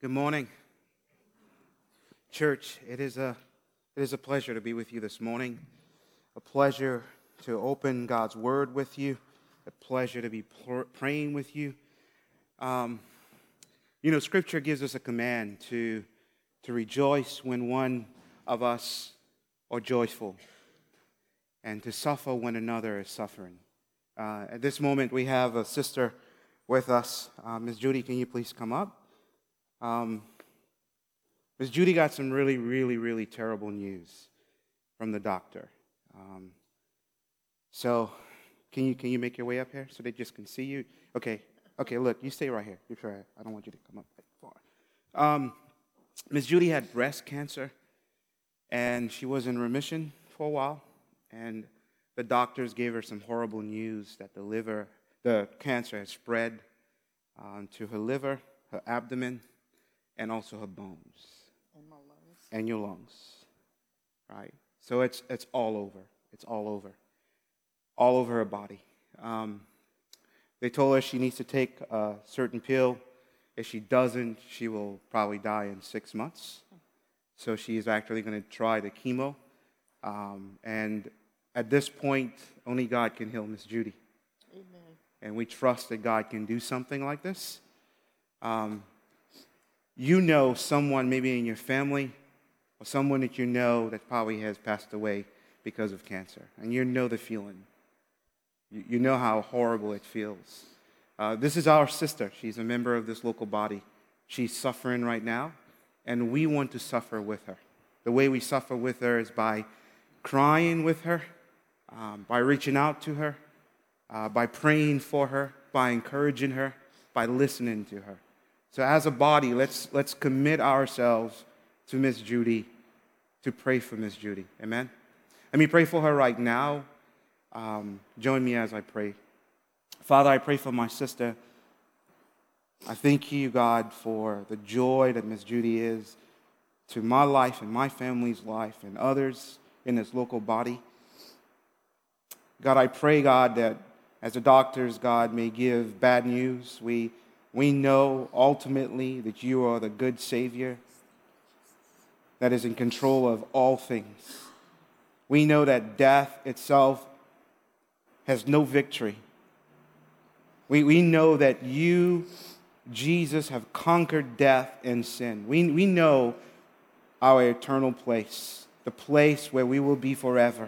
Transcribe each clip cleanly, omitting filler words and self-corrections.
Good morning, church. It is a pleasure to be with you this morning. A pleasure to open God's Word with you. A pleasure to be praying with you. Scripture gives us a command to rejoice when one of us are joyful, and to suffer when another is suffering. At this moment, we have a sister with us. Ms. Judy, can you please come up? Ms. Judy got some really, really, really terrible news from the doctor. So, can you make your way up here so they just can see you? Okay. Look, you stay right here. You're right. I don't want you to come up that far. Ms. Judy had breast cancer, and she was in remission for a while. And the doctors gave her some horrible news that the cancer has spread to her liver, her abdomen, and also her bones. And my lungs. And your lungs. Right? So it's all over. It's all over. All over her body. They told her she needs to take a certain pill. If she doesn't, she will probably die in 6 months. So she's actually going to try the chemo. And at this point, only God can heal Miss Judy. Amen. And we trust that God can do something like this. You know someone maybe in your family or someone that you know that probably has passed away because of cancer. And you know the feeling. You know how horrible it feels. This is our sister. She's a member of this local body. She's suffering right now, and we want to suffer with her. The way we suffer with her is by crying with her, by reaching out to her, by praying for her, by encouraging her, by listening to her. So as a body, let's commit ourselves to Miss Judy, to pray for Miss Judy. Amen? Let me pray for her right now. Join me as I pray. Father, I pray for my sister. I thank you, God, for the joy that Miss Judy is to my life and my family's life and others in this local body. God, I pray, God, that as the doctors, God, may give bad news, we know ultimately that you are the good Savior that is in control of all things. We know that death itself has no victory. We know that you, Jesus, have conquered death and sin. We know our eternal place, the place where we will be forever.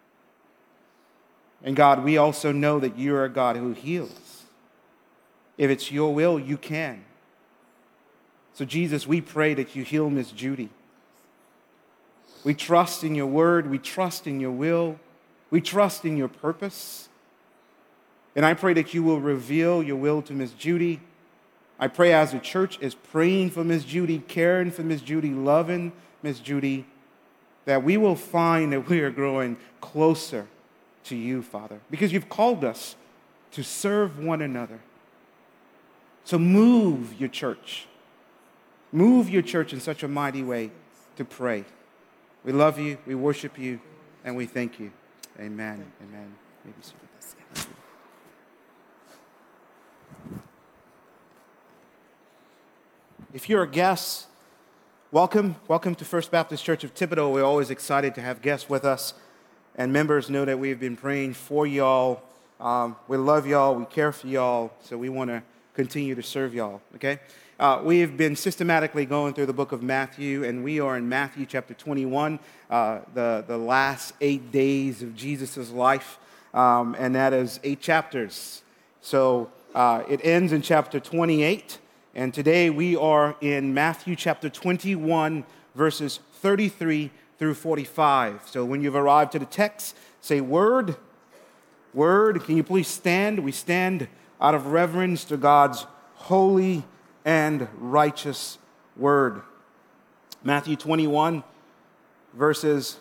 And God, we also know that you are a God who heals. If it's your will, you can. So Jesus, we pray that you heal Miss Judy. We trust in your word. We trust in your will. We trust in your purpose. And I pray that you will reveal your will to Miss Judy. I pray as the church is praying for Miss Judy, caring for Miss Judy, loving Miss Judy, that we will find that we are growing closer to you, Father, because you've called us to serve one another. So move your church. Move your church in such a mighty way to pray. We love you, we worship you, and we thank you. Amen. Amen. Maybe see this. If you're a guest, welcome. Welcome to First Baptist Church of Thibodaux. We're always excited to have guests with us. And members know that we've been praying for y'all. We love y'all. We care for y'all. So we want to continue to serve y'all, okay? We have been systematically going through the book of Matthew, and we are in Matthew chapter 21, the last 8 days of Jesus' life, and that is 8 chapters. So it ends in chapter 28, and today we are in Matthew chapter 21, verses 33 through 45. So when you've arrived to the text, say, "Word, word." Can you please stand? We stand out of reverence to God's holy and righteous word. Matthew 21, verses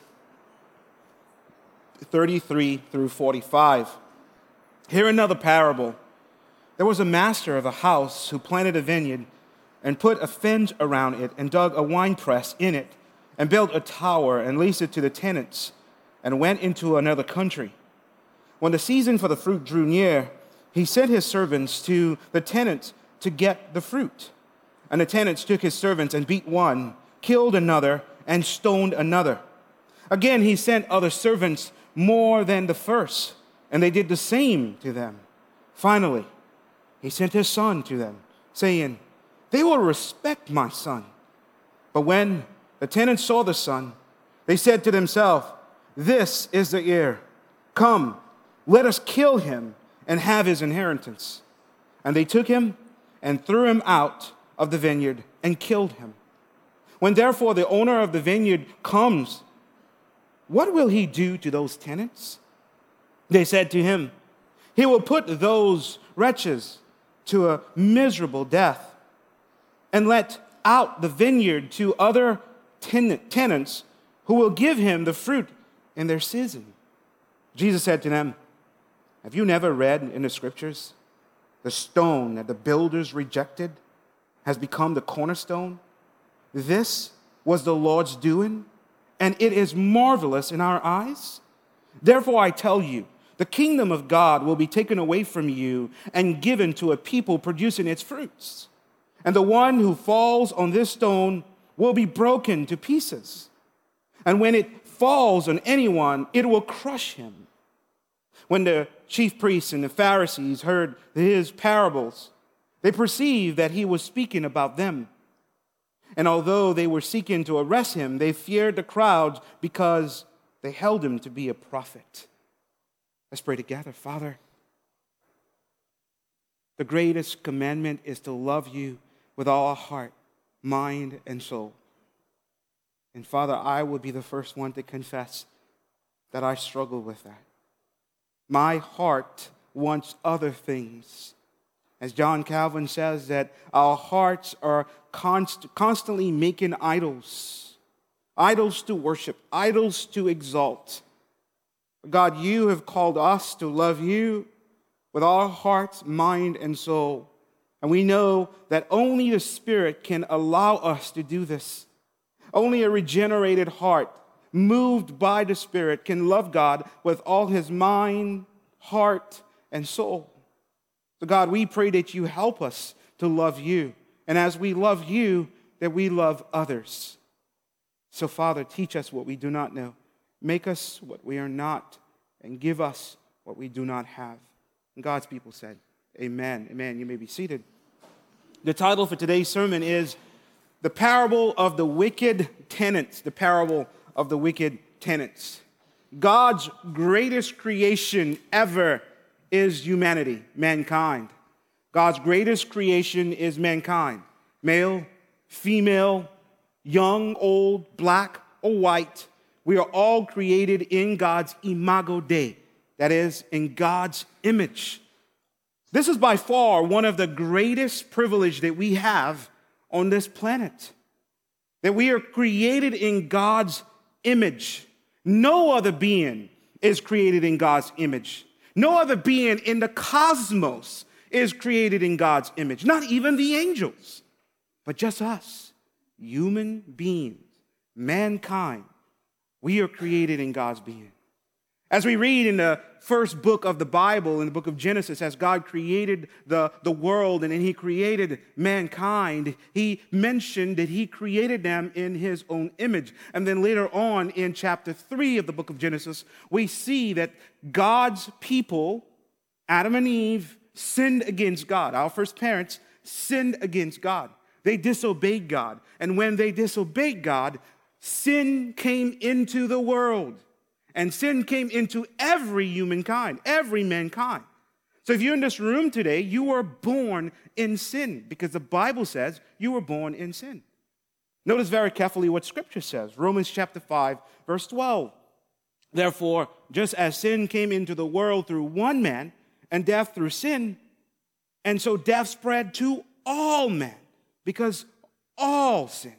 33 through 45. Hear another parable. There was a master of a house who planted a vineyard and put a fence around it and dug a winepress in it and built a tower and leased it to the tenants and went into another country. When the season for the fruit drew near, he sent his servants to the tenants to get the fruit. And the tenants took his servants and beat one, killed another, and stoned another. Again, he sent other servants more than the first, and they did the same to them. Finally, he sent his son to them, saying, they will respect my son. But when the tenants saw the son, they said to themselves, this is the heir. Come, let us kill him and have his inheritance. And they took him and threw him out of the vineyard and killed him. When therefore the owner of the vineyard comes, what will he do to those tenants? They said to him, he will put those wretches to a miserable death and let out the vineyard to other tenants who will give him the fruit in their season. Jesus said to them, have you never read in the scriptures, the stone that the builders rejected has become the cornerstone? This was the Lord's doing, and it is marvelous in our eyes. Therefore I tell you, the kingdom of God will be taken away from you and given to a people producing its fruits. And the one who falls on this stone will be broken to pieces. And when it falls on anyone, it will crush him. When the chief priests and the Pharisees heard his parables, they perceived that he was speaking about them. And although they were seeking to arrest him, they feared the crowds because they held him to be a prophet. Let's pray together. Father, the greatest commandment is to love you with all our heart, mind, and soul. And Father, I will be the first one to confess that I struggle with that. My heart wants other things. As John Calvin says, that our hearts are constantly making idols. Idols to worship, idols to exalt. God, you have called us to love you with our hearts, mind, and soul. And we know that only the Spirit can allow us to do this. Only a regenerated heart, moved by the Spirit, can love God with all his mind, heart, and soul. So God, we pray that you help us to love you. And as we love you, that we love others. So Father, teach us what we do not know. Make us what we are not. And give us what we do not have. And God's people said, amen. Amen. You may be seated. The title for today's sermon is The Parable of the Wicked Tenants. The Parable of the Wicked Tenants. God's greatest creation ever is humanity, mankind. God's greatest creation is mankind. Male, female, young, old, black, or white. We are all created in God's imago Dei. That is, in God's image. This is by far one of the greatest privileges that we have on this planet. That we are created in God's image. No other being is created in God's image. No other being in the cosmos is created in God's image. Not even the angels, but just us, human beings, mankind. We are created in God's being. As we read in the first book of the Bible, in the book of Genesis, as God created the world and then he created mankind, he mentioned that he created them in his own image. And then later on in chapter 3 of the book of Genesis, we see that God's people, Adam and Eve, sinned against God. Our first parents sinned against God. They disobeyed God. And when they disobeyed God, sin came into the world. And sin came into every humankind, every mankind. So if you're in this room today, you were born in sin because the Bible says you were born in sin. Notice very carefully what Scripture says. Romans chapter 5, verse 12. Therefore, just as sin came into the world through one man, and death through sin, and so death spread to all men because all sinned.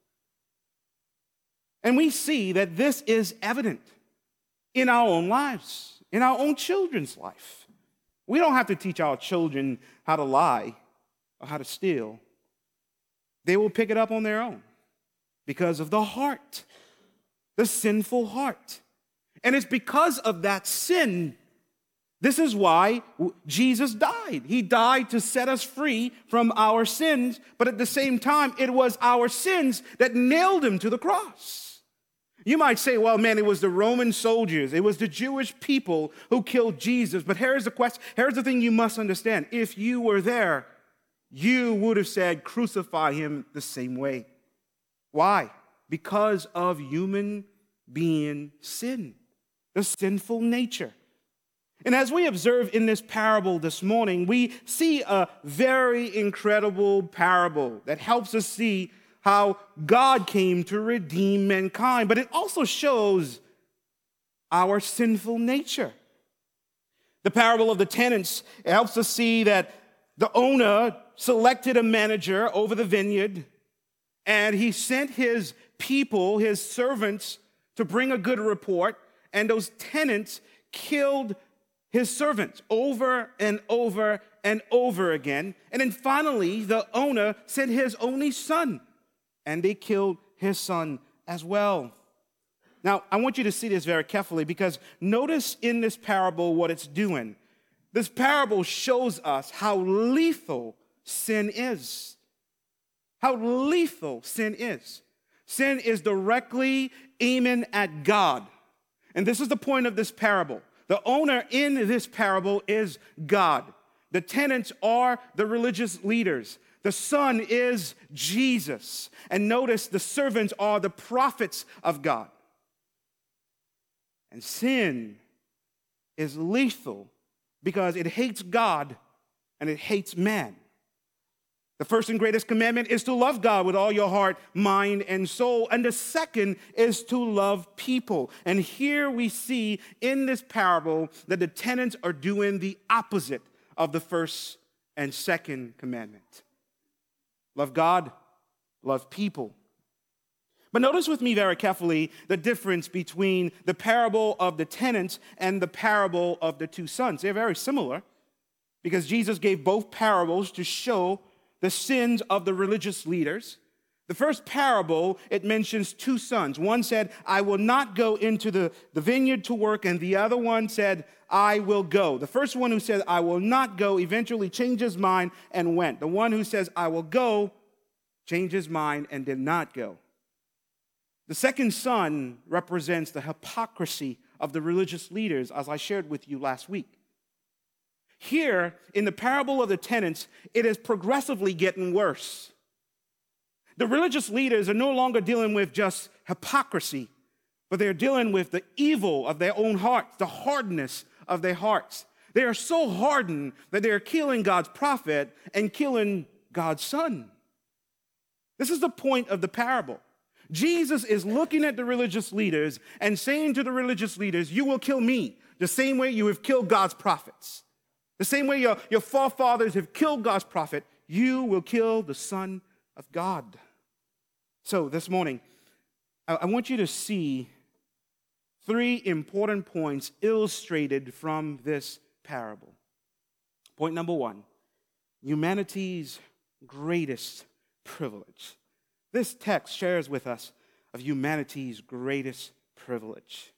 And we see that this is evident in our own lives, in our own children's life. We don't have to teach our children how to lie or how to steal. They will pick it up on their own because of the heart, the sinful heart. And it's because of that sin This is why Jesus died. He died to set us free from our sins, but at the same time, it was our sins that nailed him to the cross. You might say, well, man, it was the Roman soldiers, it was the Jewish people who killed Jesus. But here's the question, here's the thing you must understand. If you were there, you would have said, crucify him the same way. Why? Because of human being sin, the sinful nature. And as we observe in this parable this morning, we see a very incredible parable that helps us see how God came to redeem mankind. But it also shows our sinful nature. The parable of the tenants helps us see that the owner selected a manager over the vineyard, and he sent his people, his servants, to bring a good report, and those tenants killed his servants over and over and over again. And then finally, the owner sent his only son, and they killed his son as well. Now, I want you to see this very carefully, because notice in this parable what it's doing. This parable shows us how lethal sin is. How lethal sin is. Sin is directly aiming at God. And this is the point of this parable. The owner in this parable is God. The tenants are the religious leaders. The son is Jesus. And notice the servants are the prophets of God. And sin is lethal because it hates God and it hates man. The first and greatest commandment is to love God with all your heart, mind, and soul. And the second is to love people. And here we see in this parable that the tenants are doing the opposite of the first and second commandment. Love God, love people. But notice with me very carefully the difference between the parable of the tenants and the parable of the two sons. They're very similar because Jesus gave both parables to show the sins of the religious leaders. The first parable, it mentions two sons. One said, I will not go into the vineyard to work, and the other one said, I will go. The first one who said, I will not go, eventually changed his mind and went. The one who says, I will go, changed his mind and did not go. The second son represents the hypocrisy of the religious leaders, as I shared with you last week. Here, in the parable of the tenants, it is progressively getting worse. The religious leaders are no longer dealing with just hypocrisy, but they're dealing with the evil of their own hearts, the hardness of their hearts. They are so hardened that they are killing God's prophet and killing God's son. This is the point of the parable. Jesus is looking at the religious leaders and saying to the religious leaders, you will kill me the same way you have killed God's prophets. The same way your forefathers have killed God's prophet, you will kill the Son of God. So this morning, I want you to see three important points illustrated from this parable. Point number one, humanity's greatest privilege. This text shares with us of humanity's greatest privilege.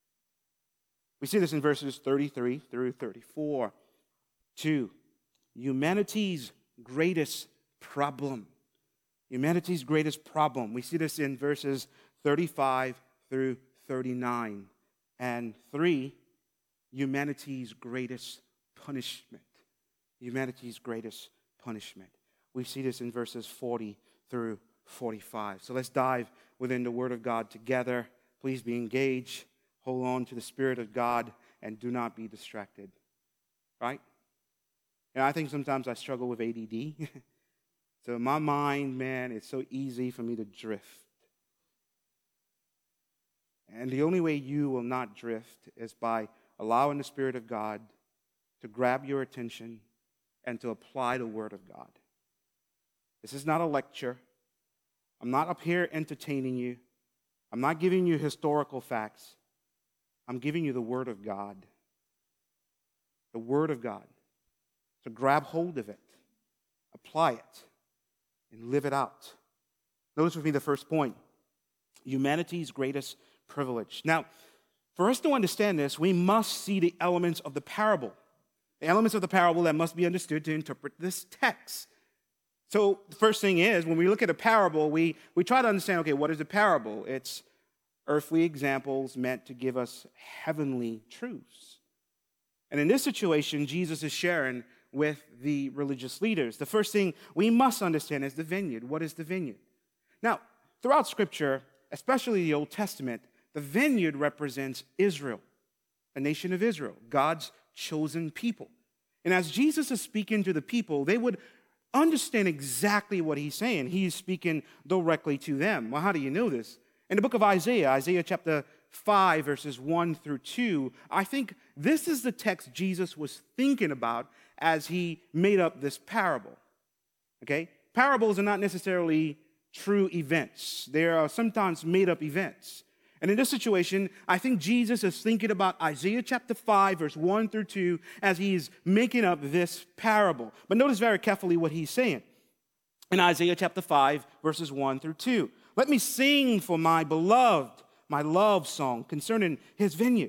We see this in verses 33 through 34. 2, humanity's greatest problem. Humanity's greatest problem. We see this in verses 35 through 39. And 3, humanity's greatest punishment. Humanity's greatest punishment. We see this in verses 40 through 45. So let's dive within the Word of God together. Please be engaged. Hold on to the Spirit of God and do not be distracted. Right? And I think sometimes I struggle with ADD. So in my mind, man, it's so easy for me to drift. And the only way you will not drift is by allowing the Spirit of God to grab your attention and to apply the Word of God. This is not a lecture. I'm not up here entertaining you. I'm not giving you historical facts. I'm giving you the Word of God. The Word of God. So grab hold of it, apply it, and live it out. Notice with me the first point, humanity's greatest privilege. Now, For us to understand this, we must see the elements of the parable. The elements of the parable that must be understood to interpret this text. So the first thing is, when we look at a parable, we try to understand, okay, what is a parable? It's earthly examples meant to give us heavenly truths. And in this situation, Jesus is sharing with the religious leaders. The first thing we must understand is the vineyard. What is the vineyard? Now, throughout Scripture, especially the Old Testament, the vineyard represents Israel, the nation of Israel, God's chosen people. And as Jesus is speaking to the people, they would understand exactly what he's saying. He's speaking directly to them. Well, how do you know this? In the book of Isaiah, Isaiah chapter 5, verses 1 through 2, I think this is the text Jesus was thinking about as he made up this parable. Okay? Parables are not necessarily true events. They are sometimes made-up events. And in this situation, I think Jesus is thinking about Isaiah chapter 5, verse 1 through 2, as he's making up this parable. But notice very carefully what he's saying. In Isaiah chapter 5, verses 1 through 2. Let me sing for my beloved, my love song concerning his vineyard.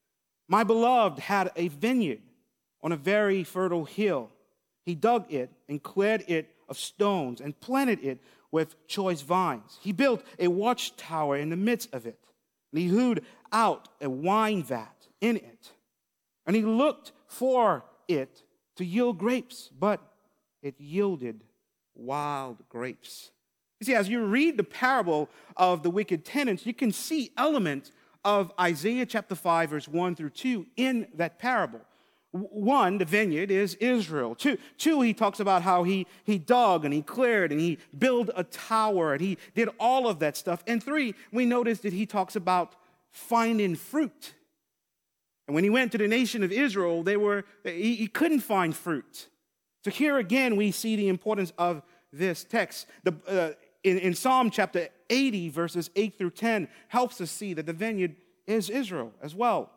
My beloved had a vineyard on a very fertile hill. He dug it and cleared it of stones and planted it with choice vines. He built a watchtower in the midst of it. And he hewed out a wine vat in it. And he looked for it to yield grapes, but it yielded wild grapes. You see, as you read the parable of the wicked tenants, you can see elements of Isaiah chapter 5, verse 1 through 2 in that parable. One, the vineyard is Israel. Two, he talks about how he dug and he cleared and he built a tower and he did all of that stuff. And three, we notice that he talks about finding fruit. And when he went to the nation of Israel, he couldn't find fruit. So here again, we see the importance of this text. In Psalm chapter 80, verses 8 through 10, helps us see that the vineyard is Israel as well.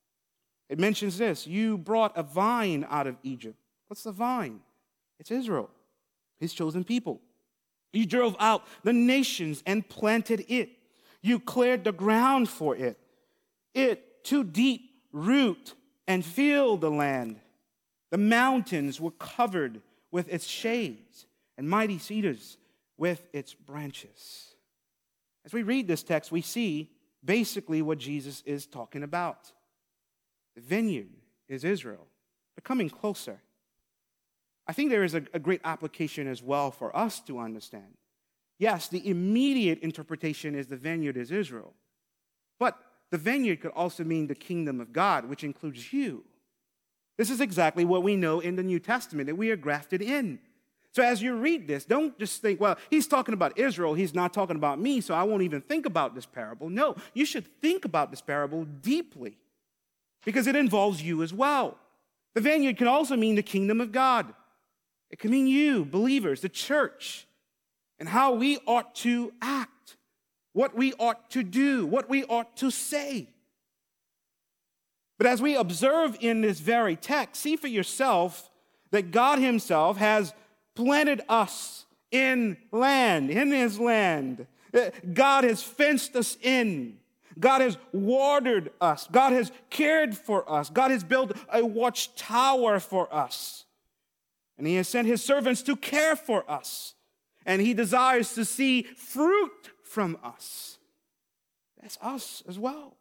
It mentions this: you brought a vine out of Egypt. What's the vine? It's Israel, his chosen people. You drove out the nations and planted it. You cleared the ground for it. It to deep root and filled the land. The mountains were covered with its shades, and mighty cedars with its branches. As we read this text, we see basically what Jesus is talking about. The vineyard is Israel. They're coming closer. I think there is a great application as well for us to understand. Yes, the immediate interpretation is the vineyard is Israel. But the vineyard could also mean the kingdom of God, which includes you. This is exactly what we know in the New Testament, that we are grafted in. So as you read this, don't just think, well, he's talking about Israel, he's not talking about me, so I won't even think about this parable. No, you should think about this parable deeply, because it involves you as well. The vineyard can also mean the kingdom of God. It can mean you, believers, the church, and how we ought to act, what we ought to do, what we ought to say. But as we observe in this very text, see for yourself that God himself has planted us in land, in his land. God has fenced us in. God has watered us. God has cared for us. God has built a watchtower for us. And he has sent his servants to care for us. And he desires to see fruit from us. That's us as well.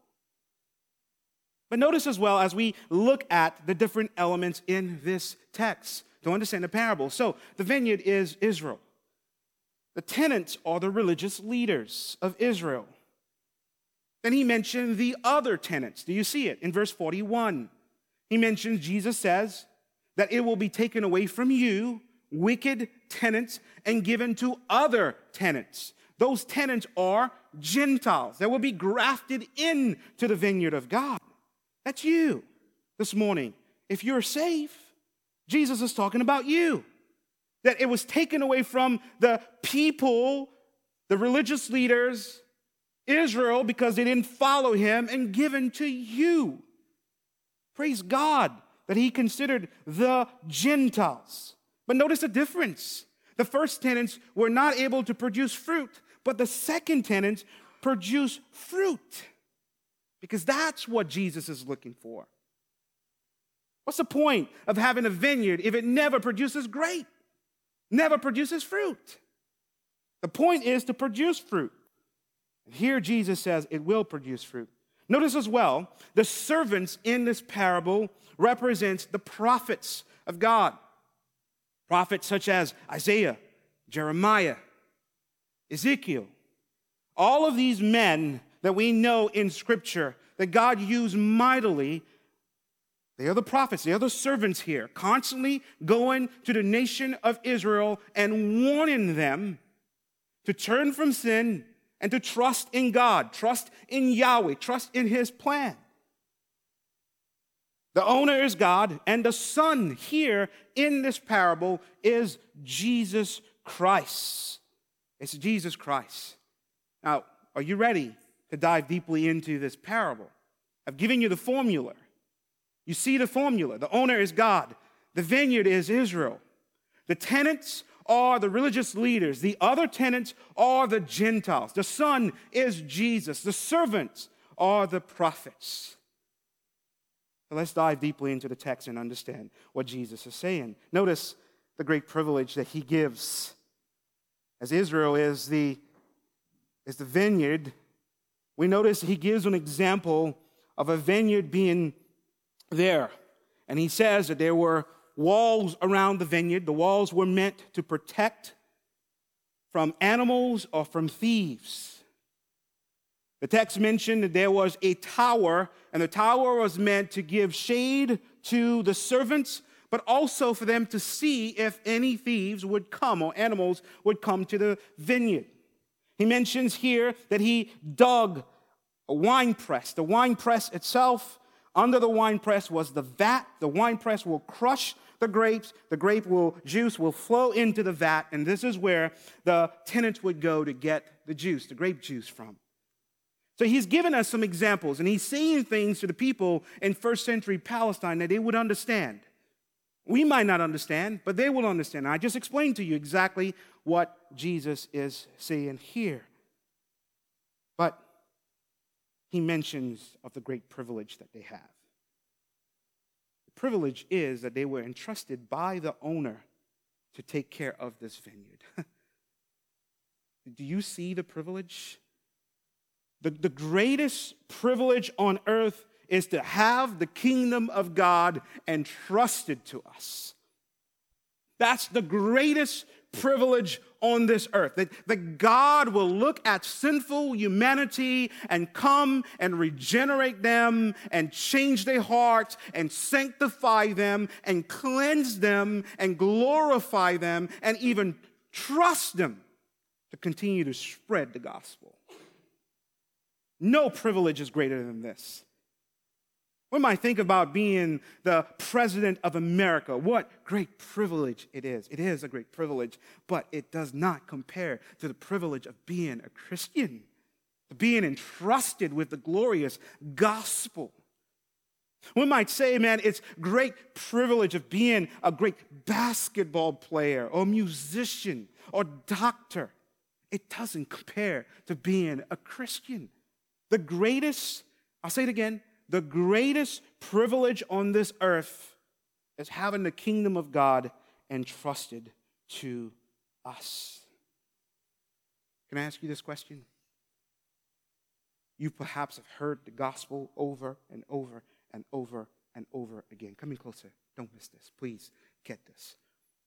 But notice as well, as we look at the different elements in this text to understand the parable. So the vineyard is Israel. The tenants are the religious leaders of Israel. Then he mentioned the other tenants. Do you see it? In verse 41, he mentions, Jesus says, that it will be taken away from you, wicked tenants, and given to other tenants. Those tenants are Gentiles that will be grafted into the vineyard of God. That's you this morning. If you're safe, Jesus is talking about you. That it was taken away from the people, the religious leaders, Israel, because they didn't follow him, and given to you. Praise God that he considered the Gentiles. But notice the difference. The first tenants were not able to produce fruit, but the second tenants produce fruit Because that's what Jesus is looking for. What's the point of having a vineyard if it never produces grape, never produces fruit? The point is to produce fruit. And here Jesus says it will produce fruit. Notice as well, the servants in this parable represents the prophets of God. Prophets such as Isaiah, Jeremiah, Ezekiel. All of these men that we know in Scripture that God used mightily, they are the prophets, they are the servants here, constantly going to the nation of Israel and warning them to turn from sin and to trust in God, trust in Yahweh, trust in His plan. The owner is God, and the son here in this parable is Jesus Christ. It's Jesus Christ. Now, are you ready to dive deeply into this parable? I've given you the formula. You see the formula. The owner is God. The vineyard is Israel. The tenants are the religious leaders. The other tenants are the Gentiles. The son is Jesus. The servants are the prophets. So let's dive deeply into the text and understand what Jesus is saying. Notice the great privilege that he gives. As Israel is the vineyard, we notice he gives an example of a vineyard being there. And he says that there were walls around the vineyard. The walls were meant to protect from animals or from thieves. The text mentioned that there was a tower, and the tower was meant to give shade to the servants, but also for them to see if any thieves would come or animals would come to the vineyard. He mentions here that he dug a wine press. The wine press itself, under the wine press was the vat. The wine press will crush the grapes. The juice will flow into the vat, and this is where the tenants would go to get the juice, the grape juice from. So he's given us some examples, and he's saying things to the people in first century Palestine that they would understand. We might not understand, but they will understand. I just explained to you exactly what Jesus is saying here. But he mentions of the great privilege that they have. The privilege is that they were entrusted by the owner to take care of this vineyard. Do you see the privilege? The greatest privilege on earth is to have the kingdom of God entrusted to us. That's the greatest privilege on this earth. That God will look at sinful humanity and come and regenerate them and change their hearts and sanctify them and cleanse them and glorify them and even trust them to continue to spread the gospel. No privilege is greater than this. We might think about being the president of America. What great privilege it is. It is a great privilege, but it does not compare to the privilege of being a Christian, to being entrusted with the glorious gospel. We might say, man, it's great privilege of being a great basketball player or musician or doctor. It doesn't compare to being a Christian. The greatest, I'll say it again, the greatest privilege on this earth is having the kingdom of God entrusted to us. Can I ask you this question? You perhaps have heard the gospel over and over and over and over again. Come in closer. Don't miss this. Please get this.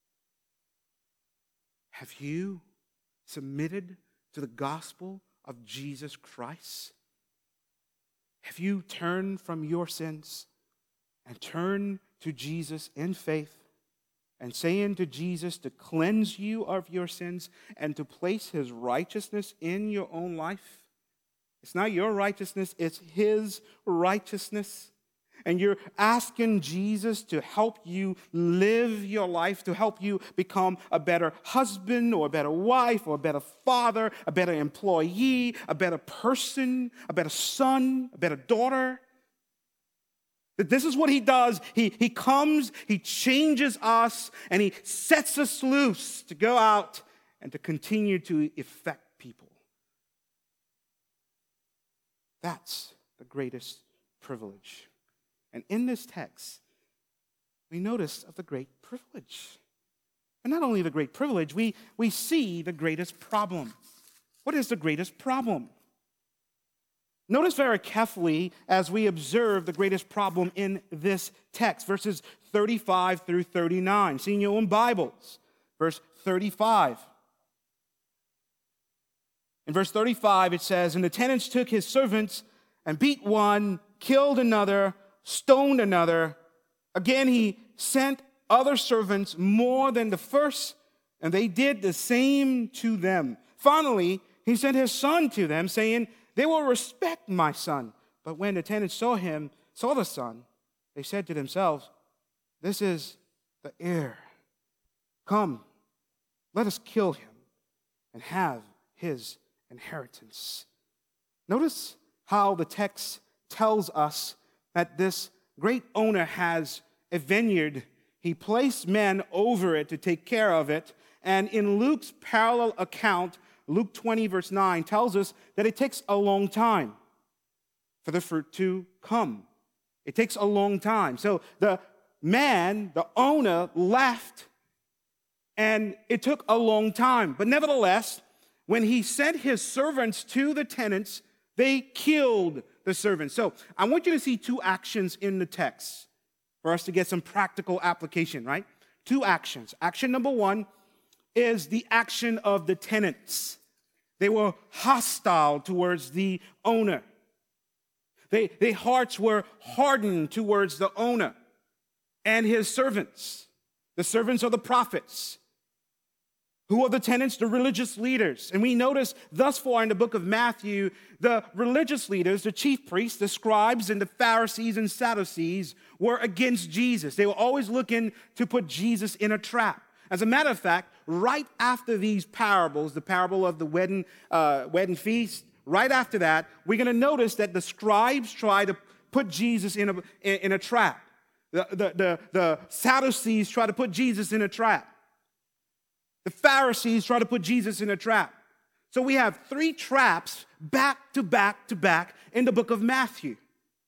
Have you submitted to the gospel of Jesus Christ? Have you turned from your sins and turned to Jesus in faith and saying to Jesus to cleanse you of your sins and to place his righteousness in your own life? It's not your righteousness, it's his righteousness. And you're asking Jesus to help you live your life, to help you become a better husband or a better wife or a better father, a better employee, a better person, a better son, a better daughter. That this is what he does. He comes, he changes us, and he sets us loose to go out and to continue to affect people. That's the greatest privilege. And in this text, we notice of the great privilege. And not only the great privilege, we see the greatest problem. What is the greatest problem? Notice very carefully as we observe the greatest problem in this text, verses 35 through 39. See in your own Bibles, verse 35. In verse 35, it says, "And the tenants took his servants and beat one, killed another, stoned another. Again, he sent other servants more than the first, and they did the same to them. Finally, he sent his son to them, saying, 'They will respect my son.' But when the tenants saw the son, they said to themselves, 'This is the heir. Come, let us kill him and have his inheritance.'" Notice how the text tells us that this great owner has a vineyard. He placed men over it to take care of it. And in Luke's parallel account, Luke 20, verse 9, tells us that it takes a long time for the fruit to come. It takes a long time. So the man, the owner, left, and it took a long time. But nevertheless, when he sent his servants to the tenants, they killed the servants. So I want you to see two actions in the text for us to get some practical application, right? Two actions. Action number one is the action of the tenants. They were hostile towards the owner. Their hearts were hardened towards the owner and his servants. The servants are the prophets. Who are the tenants? The religious leaders. And we notice thus far in the book of Matthew, the religious leaders, the chief priests, the scribes, and the Pharisees and Sadducees were against Jesus. They were always looking to put Jesus in a trap. As a matter of fact, right after these parables, the parable of the wedding feast, right after that, we're going to notice that the scribes try to put Jesus in a trap. The Sadducees try to put Jesus in a trap. The Pharisees try to put Jesus in a trap. So we have three traps back to back to back in the book of Matthew.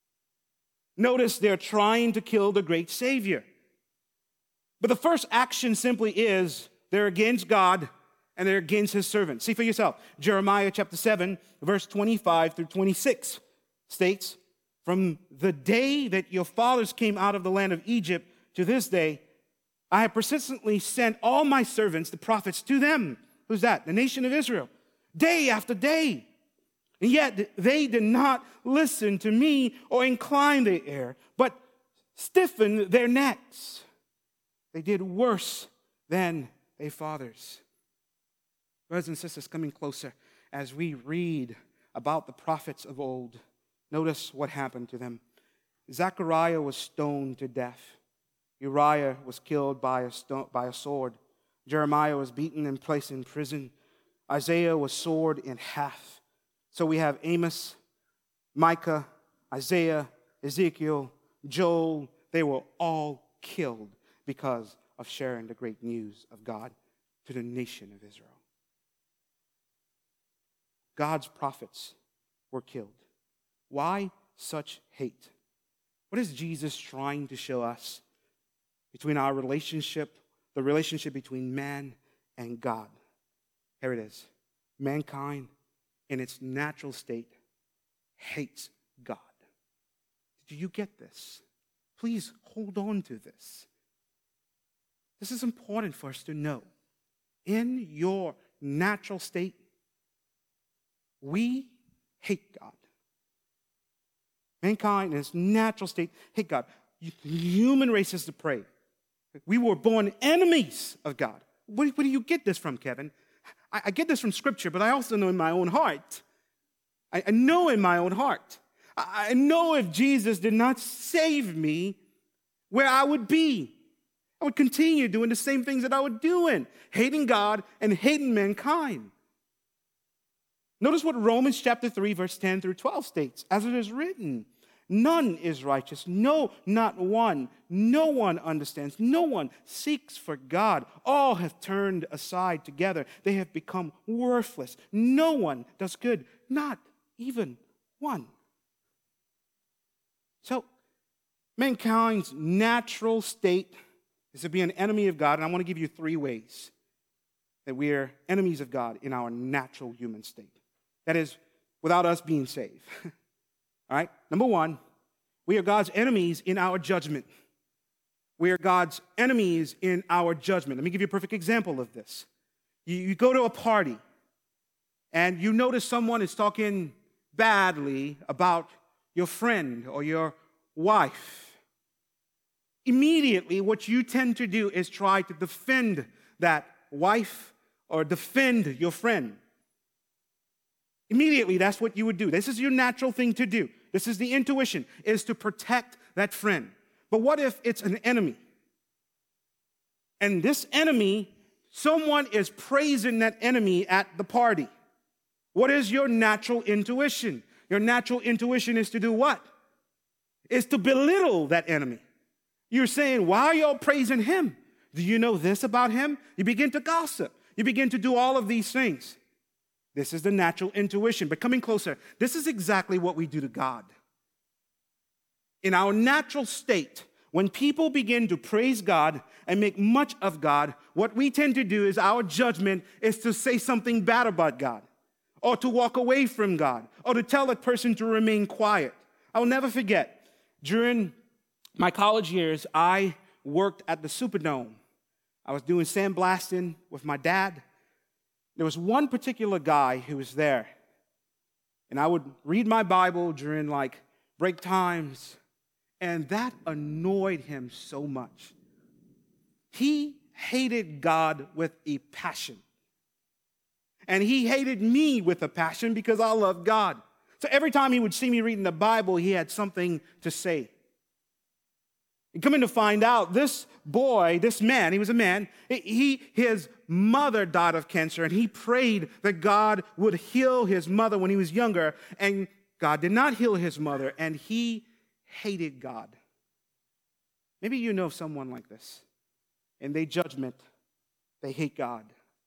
Notice they're trying to kill the great Savior. But the first action simply is they're against God and they're against his servants. See for yourself. Jeremiah chapter 7, verse 25 through 26 states, "From the day that your fathers came out of the land of Egypt to this day, I have persistently sent all my servants, the prophets, to them." Who's that? The nation of Israel. "Day after day. And yet they did not listen to me or incline their ear, but stiffened their necks. They did worse than their fathers." Brothers and sisters, coming closer, as we read about the prophets of old, notice what happened to them. Zechariah was stoned to death. Uriah was killed by a sword. Jeremiah was beaten and placed in prison. Isaiah was sawed in half. So we have Amos, Micah, Isaiah, Ezekiel, Joel. They were all killed because of sharing the great news of God to the nation of Israel. God's prophets were killed. Why such hate? What is Jesus trying to show us between our relationship, the relationship between man and God? Here it is. Mankind, in its natural state, hates God. Do you get this? Please hold on to this. This is important for us to know. In your natural state, we hate God. Mankind in its natural state hate God. The human race is to pray. We were born enemies of God. Where do you get this from, Kevin? I get this from Scripture, but I also know in my own heart. I know in my own heart. I know if Jesus did not save me, where I would be. I would continue doing the same things that I was doing, hating God and hating mankind. Notice what Romans chapter 3, verse 10 through 12 states. "As it is written, none is righteous, no, not one. No one understands, no one seeks for God. All have turned aside together. They have become worthless. No one does good, not even one." So, mankind's natural state is to be an enemy of God, and I want to give you 3 ways that we are enemies of God in our natural human state. That is, without us being saved. All right? Number 1, we are God's enemies in our judgment. We are God's enemies in our judgment. Let me give you a perfect example of this. You go to a party, and you notice someone is talking badly about your friend or your wife. Immediately, what you tend to do is try to defend that wife or defend your friend. Immediately, that's what you would do. This is your natural thing to do. This is the intuition, is to protect that friend. But what if it's an enemy? And this enemy, someone is praising that enemy at the party. What is your natural intuition? Your natural intuition is to do what? Is to belittle that enemy. You're saying, why are y'all praising him? Do you know this about him? You begin to gossip. You begin to do all of these things. This is the natural intuition. But coming closer, this is exactly what we do to God. In our natural state, when people begin to praise God and make much of God, what we tend to do is our judgment is to say something bad about God, or to walk away from God, or to tell a person to remain quiet. I will never forget, during my college years, I worked at the Superdome. I was doing sandblasting with my dad. There was one particular guy who was there, and I would read my Bible during break times, and that annoyed him so much. He hated God with a passion. And he hated me with a passion because I loved God. So every time he would see me reading the Bible, he had something to say. And coming to find out, this boy, this man, he was a man, his mother died of cancer, and he prayed that God would heal his mother when he was younger, and God did not heal his mother, and he hated God. Maybe you know someone like this. In their judgment, they hate God.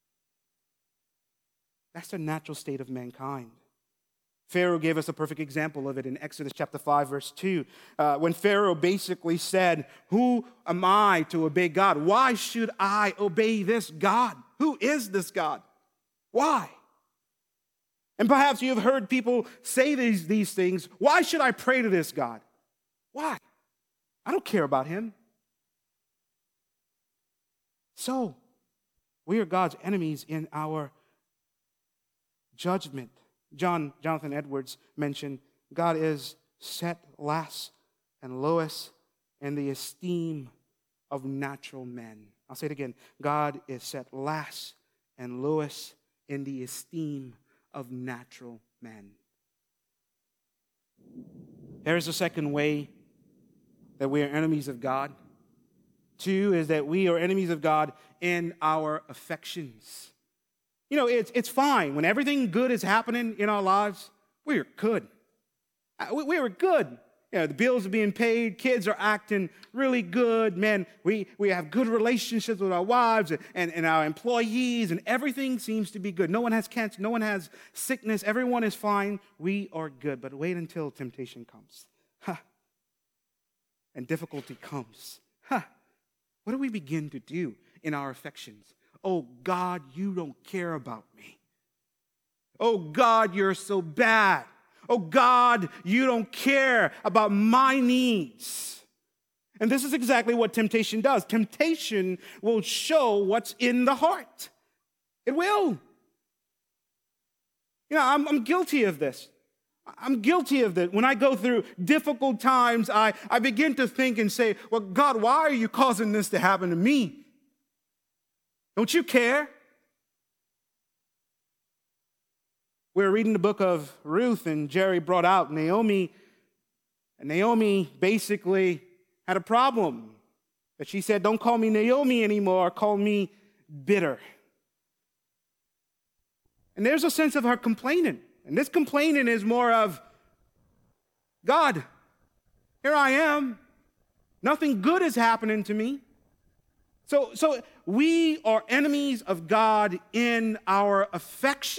That's the natural state of mankind. Pharaoh gave us a perfect example of it in Exodus chapter 5, verse 2, when Pharaoh basically said, who am I to obey God? Why should I obey this God? Who is this God? Why? And perhaps you have heard people say these things. Why should I pray to this God? Why? I don't care about him. So, we are God's enemies in our judgment. Jonathan Edwards mentioned God is set last and lowest in the esteem of natural men. I'll say it again. God is set last and lowest in the esteem of natural men. There is a second way that we are enemies of God. 2 is that we are enemies of God in our affections. You know, it's fine. When everything good is happening in our lives, we're good. We were good. You know, the bills are being paid. Kids are acting really good. Man, we have good relationships with our wives and our employees, and everything seems to be good. No one has cancer. No one has sickness. Everyone is fine. We are good. But wait until temptation comes. And difficulty comes. What do we begin to do in our affections? Oh, God, you don't care about me. Oh, God, you're so bad. Oh, God, you don't care about my needs. And this is exactly what temptation does. Temptation will show what's in the heart. It will. You know, I'm guilty of this. I'm guilty of that. When I go through difficult times, I begin to think and say, well, God, why are you causing this to happen to me? Don't you care? We were reading the book of Ruth, and Jerry brought out Naomi. And Naomi basically had a problem. But she said, don't call me Naomi anymore, call me bitter. And there's a sense of her complaining. And this complaining is more of, God, here I am. Nothing good is happening to me. So we are enemies of God in our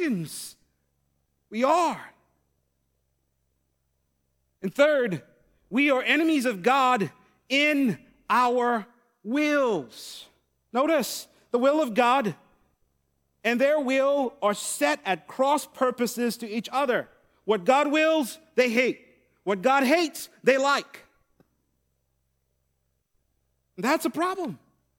affections. We are. And third, We are enemies of God in our wills. Notice, the will of God and their will are set at cross purposes to each other. What God wills, they hate. What God hates, they like. That's a problem.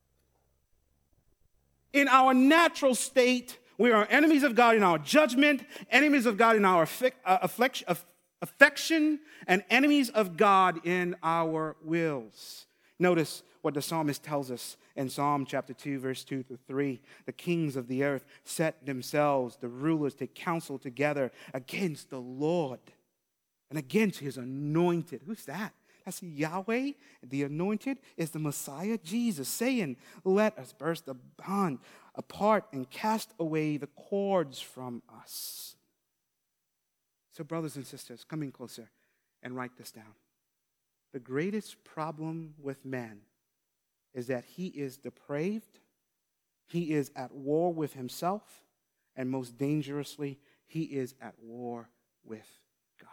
In our natural state, we are enemies of God in our judgment, enemies of God in our affection, and enemies of God in our wills. Notice what the psalmist tells us in Psalm chapter 2, verse 2-3. The kings of the earth set themselves, the rulers take counsel together against the Lord and against his anointed. Who's that? That's Yahweh. The anointed is the Messiah, Jesus, saying, let us burst the bond apart and cast away the cords from us. So, brothers and sisters, come in closer and write this down. The greatest problem with man is that he is depraved, he is at war with himself, and most dangerously, he is at war with God.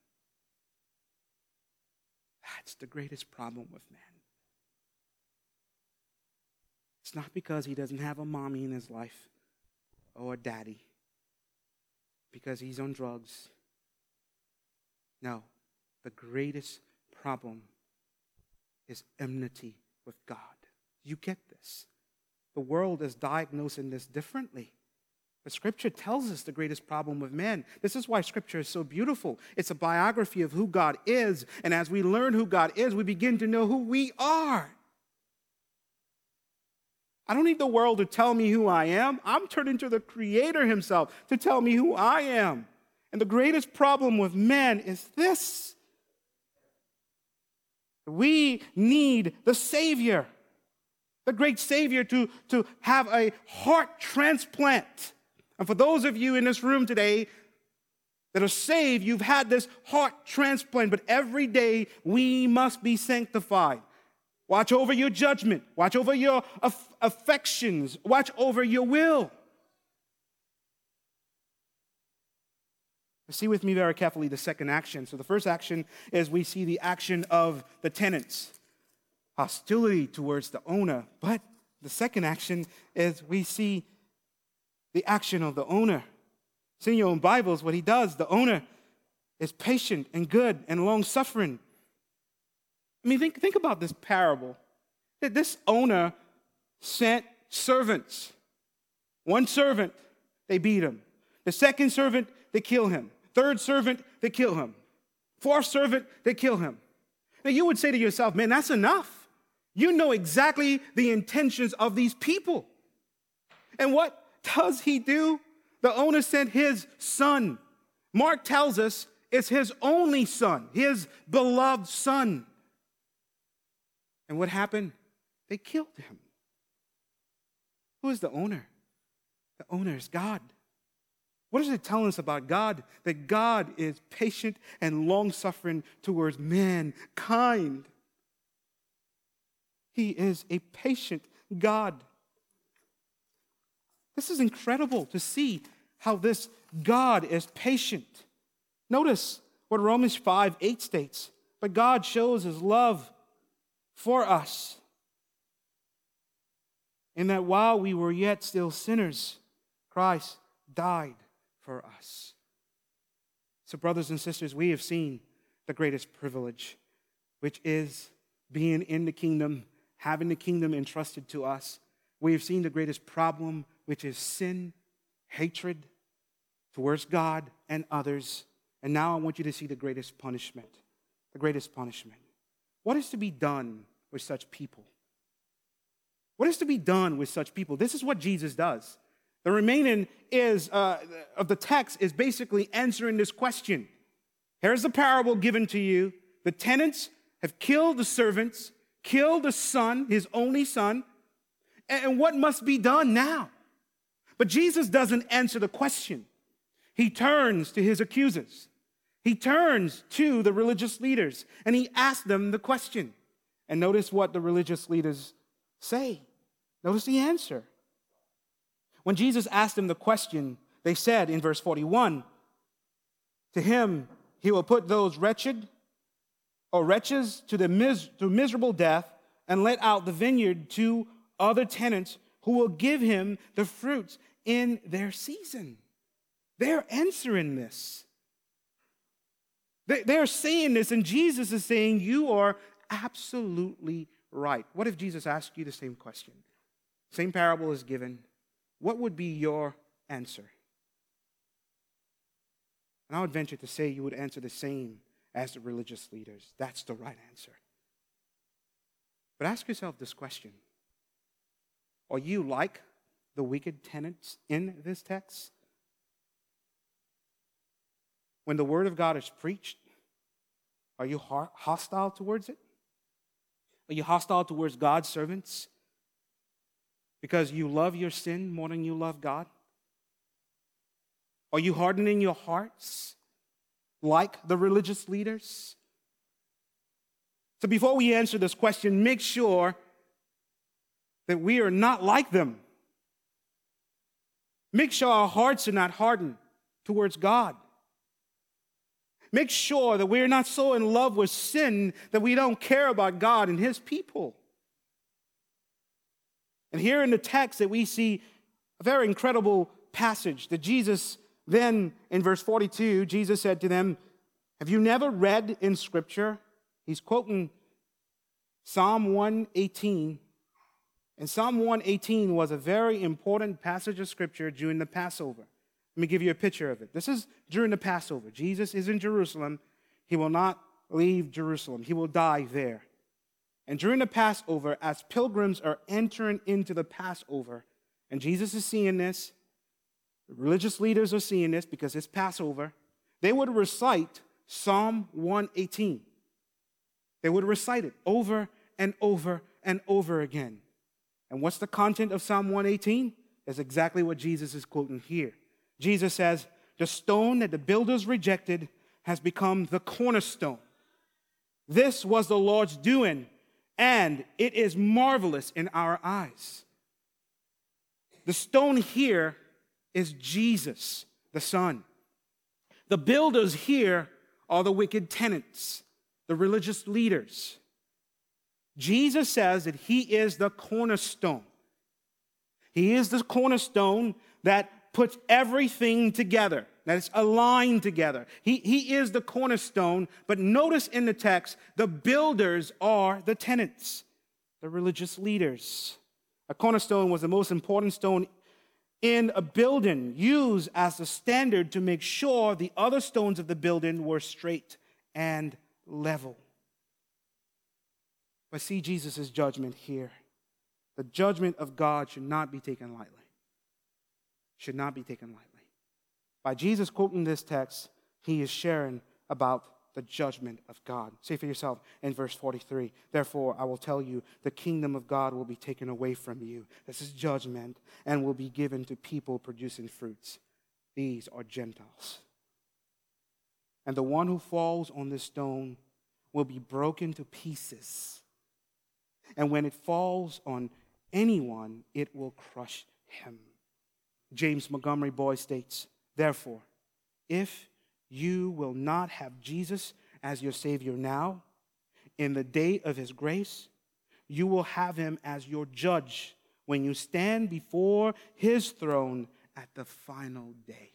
That's the greatest problem with man. It's not because he doesn't have a mommy in his life or a daddy, because he's on drugs. No, the greatest problem is enmity with God. You get this. The world is diagnosing this differently. But Scripture tells us the greatest problem with men. This is why Scripture is so beautiful. It's a biography of who God is. And as we learn who God is, we begin to know who we are. I don't need the world to tell me who I am. I'm turning to the Creator himself to tell me who I am. And the greatest problem with men is this. We need the Savior, the great Savior to have a heart transplant. And for those of you in this room today that are saved, you've had this heart transplant, but every day we must be sanctified. Watch over your judgment. Watch over your affections. Watch over your will. See with me very carefully the second action. So the first action is we see the action of the tenants, hostility towards the owner. But the second action is we see the action of the owner. See in your own Bibles what he does. The owner is patient and good and long-suffering. I mean, think about this parable. That this owner sent servants. One servant, they beat him. The second servant, they kill him. Third servant, they kill him. Fourth servant, they kill him. Now you would say to yourself, man, that's enough. You know exactly the intentions of these people. And what does he do? The owner sent his son. Mark tells us it's his only son, his beloved son. And what happened? They killed him. Who is the owner? The owner is God. What does it tell us about God? That God is patient and long-suffering towards mankind. He is a patient God. This is incredible to see how this God is patient. Notice what Romans 5:8 states. But God shows his love for us in that while we were yet still sinners, Christ died for us. So, brothers and sisters, we have seen the greatest privilege, which is being in the kingdom, having the kingdom entrusted to us. We have seen the greatest problem, which is sin, hatred towards God and others. And now I want you to see the greatest punishment. The greatest punishment. What is to be done with such people? What is to be done with such people? This is what Jesus does. The remaining of the text is basically answering this question. Here's the parable given to you. The tenants have killed the servants, killed the son, his only son, and what must be done now? But Jesus doesn't answer the question. He turns to his accusers. He turns to the religious leaders, and he asks them the question. And notice what the religious leaders say. Notice the answer. When Jesus asked them the question, they said in verse 41, to him, he will put those wretched or wretches to miserable death, and let out the vineyard to other tenants who will give him the fruits in their season. They're answering this. They're saying this, and Jesus is saying, you are absolutely right. What if Jesus asked you the same question? Same parable is given. What would be your answer? And I would venture to say you would answer the same as the religious leaders. That's the right answer. But ask yourself this question. Are you like the wicked tenants in this text? When the word of God is preached, are you hostile towards it? Are you hostile towards God's servants because you love your sin more than you love God? Are you hardening your hearts like the religious leaders? So before we answer this question, make sure that we are not like them. Make sure our hearts are not hardened towards God. Make sure that we're not so in love with sin that we don't care about God and his people. And here in the text that we see a very incredible passage that Jesus then, in verse 42, Jesus said to them, have you never read in Scripture? He's quoting Psalm 118. And Psalm 118 was a very important passage of Scripture during the Passover. Let me give you a picture of it. This is during the Passover. Jesus is in Jerusalem. He will not leave Jerusalem. He will die there. And during the Passover, as pilgrims are entering into the Passover, and Jesus is seeing this, the religious leaders are seeing this because it's Passover, they would recite Psalm 118. They would recite it over and over and over again. And what's the content of Psalm 118? That's exactly what Jesus is quoting here. Jesus says, the stone that the builders rejected has become the cornerstone. This was the Lord's doing, and it is marvelous in our eyes. The stone here is Jesus, the Son. The builders here are the wicked tenants, the religious leaders. Jesus says that he is the cornerstone. He is the cornerstone that puts everything together, that is aligned together. He is the cornerstone, but notice in the text, the builders are the tenants, the religious leaders. A cornerstone was the most important stone in a building, used as the standard to make sure the other stones of the building were straight and level. But see Jesus' judgment here. The judgment of God should not be taken lightly. Should not be taken lightly. By Jesus quoting this text, he is sharing about the judgment of God. Say for yourself in verse 43, therefore I will tell you, the kingdom of God will be taken away from you. This is judgment, and will be given to people producing fruits. These are Gentiles. And the one who falls on this stone will be broken to pieces. And when it falls on anyone, it will crush him. James Montgomery Boyce states, therefore, if you will not have Jesus as your Savior now, in the day of his grace, you will have him as your judge when you stand before his throne at the final day.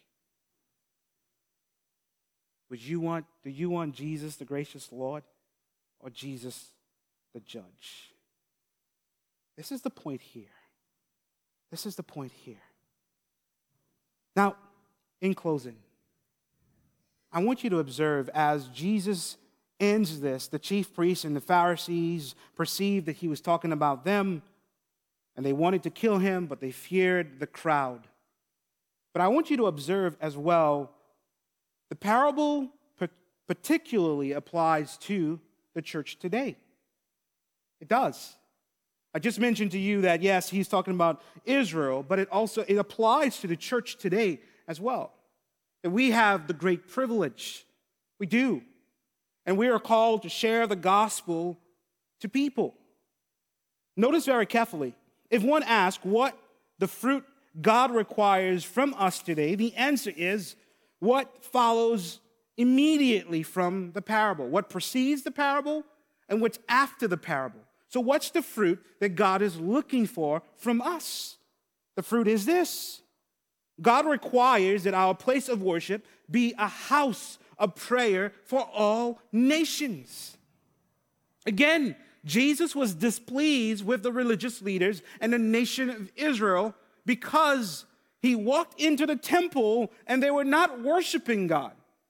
Do you want Jesus, the gracious Lord, or Jesus, the judge? This is the point here. This is the point here. Now, in closing, I want you to observe as Jesus ends this, the chief priests and the Pharisees perceived that he was talking about them, and they wanted to kill him, but they feared the crowd. But I want you to observe as well, the parable particularly applies to the church today. It does. I just mentioned to you that, yes, he's talking about Israel, but it applies to the church today as well. That we have the great privilege. We do. And we are called to share the gospel to people. Notice very carefully, if one asks what the fruit God requires from us today, the answer is what follows immediately from the parable, what precedes the parable and what's after the parable. So what's the fruit that God is looking for from us? The fruit is this. God requires that our place of worship be a house of prayer for all nations. Again, Jesus was displeased with the religious leaders and the nation of Israel because he walked into the temple and they were not worshiping God.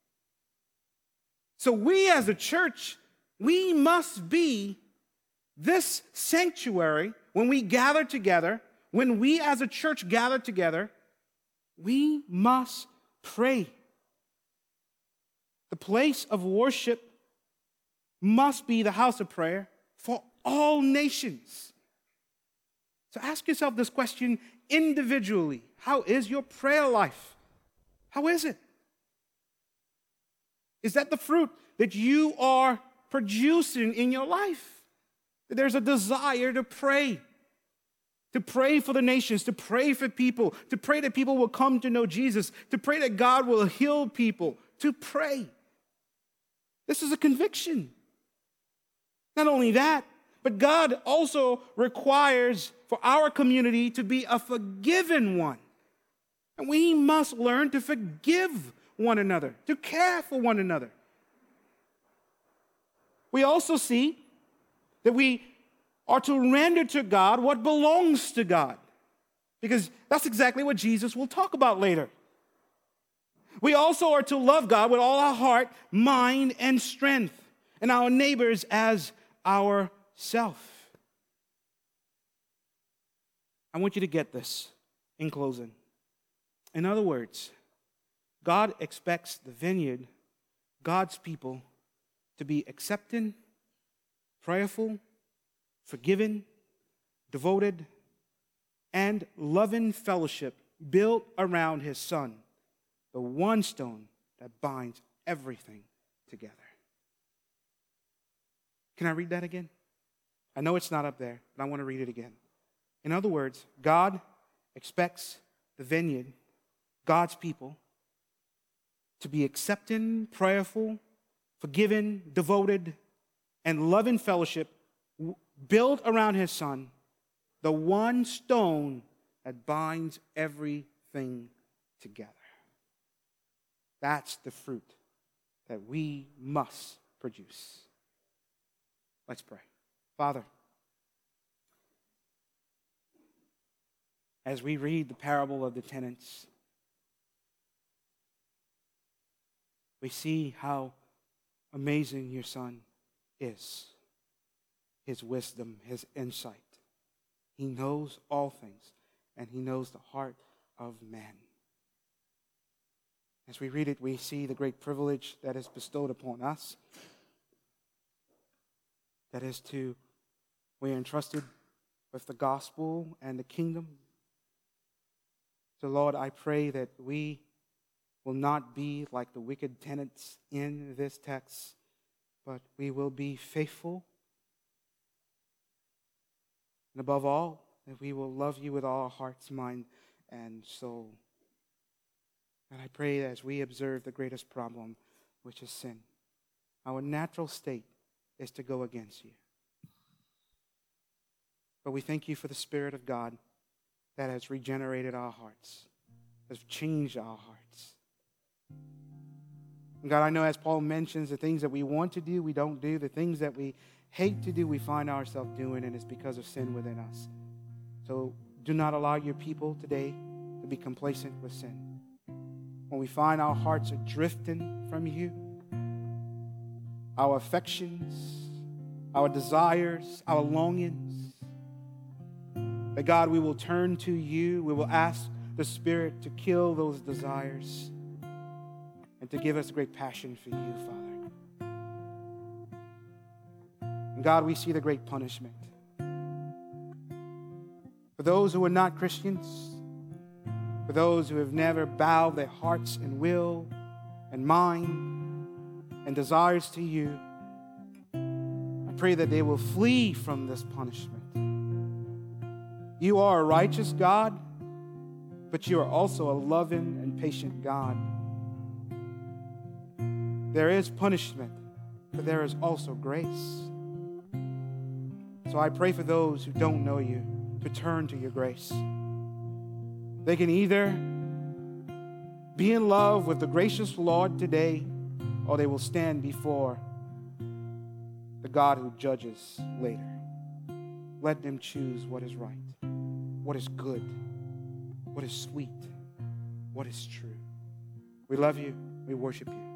So we as a church, we must be this sanctuary when we gather together, when we as a church gather together, we must pray. The place of worship must be the house of prayer for all nations. So ask yourself this question individually. How is your prayer life? How is it? Is that the fruit that you are producing in your life? That there's a desire to pray for the nations, to pray for people, to pray that people will come to know Jesus, to pray that God will heal people, to pray. This is a conviction. Not only that, but God also requires for our community to be a forgiven one. And we must learn to forgive one another, to care for one another. We also see that we are to render to God what belongs to God, because that's exactly what Jesus will talk about later. We also are to love God with all our heart, mind, and strength, and our neighbors as ourself. I want you to get this in closing. In other words, God expects the vineyard, God's people, to be accepting, prayerful, forgiving, devoted, and loving fellowship built around his Son, the one stone that binds everything together. Can I read that again? I know it's not up there, but I want to read it again. In other words, God expects the vineyard, God's people, to be accepting, prayerful, forgiving, devoted, and loving fellowship built around his Son, the one stone that binds everything together. That's the fruit that we must produce. Let's pray. Father, as we read the parable of the tenants, we see how amazing your Son is. His wisdom, his insight. He knows all things, and he knows the heart of man. As we read it, we see the great privilege that is bestowed upon us. That is we are entrusted with the gospel and the kingdom. So Lord, I pray that we will not be like the wicked tenants in this text, but we will be faithful. And above all, that we will love you with all our hearts, mind, and soul. And I pray that as we observe the greatest problem, which is sin, our natural state is to go against you. But we thank you for the Spirit of God that has regenerated our hearts, has changed our hearts. And God, I know as Paul mentions, the things that we want to do, we don't do. The things that we hate to do, we find ourselves doing, and it's because of sin within us. So do not allow your people today to be complacent with sin. When we find our hearts are drifting from you, our affections, our desires, our longings, that God, we will turn to you. We will ask the Spirit to kill those desires and to give us great passion for you, Father. And God, we see the great punishment. For those who are not Christians, for those who have never bowed their hearts and will and mind and desires to you, I pray that they will flee from this punishment. You are a righteous God, but you are also a loving and patient God. There is punishment, but there is also grace. So I pray for those who don't know you to turn to your grace. They can either be in love with the gracious Lord today, or they will stand before the God who judges later. Let them choose what is right, what is good, what is sweet, what is true. We love you. We worship you.